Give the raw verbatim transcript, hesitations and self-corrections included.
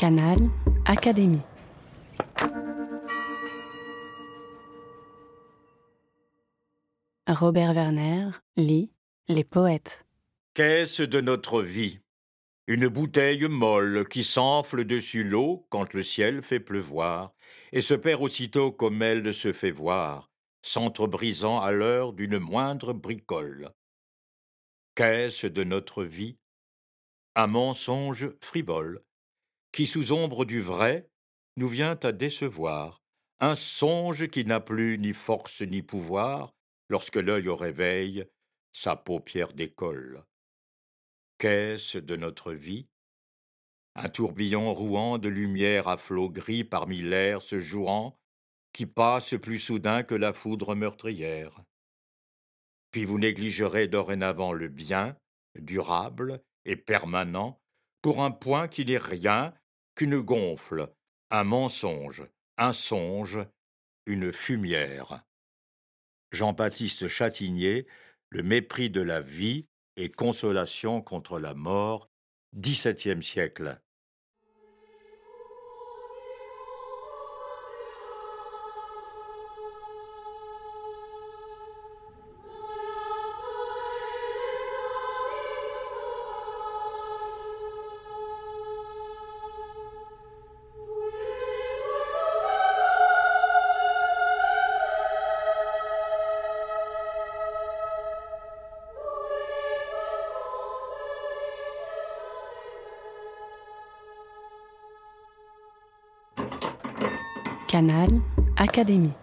Canal Académie. Robert Werner lit Les poètes. Qu'est-ce de notre vie? Une bouteille molle qui s'enfle dessus l'eau quand le ciel fait pleuvoir, et se perd aussitôt comme elle se fait voir, s'entrebrisant à l'heure d'une moindre bricole. Qu'est-ce de notre vie? Un mensonge frivole, qui sous ombre du vrai nous vient à décevoir, un songe qui n'a plus ni force ni pouvoir, lorsque l'œil au réveil sa paupière décolle. Qu'est-ce de notre vie? Un tourbillon rouant de lumière à flots gris parmi l'air se jouant, qui passe plus soudain que la foudre meurtrière. Puis vous négligerez dorénavant le bien, durable et permanent, pour un point qui n'est rien qu'une gonfle, un mensonge, un songe, une fumière. Jean-Baptiste Chatigné, Le mépris de la vie et consolation contre la mort, dix-septième siècle. Canal Académie.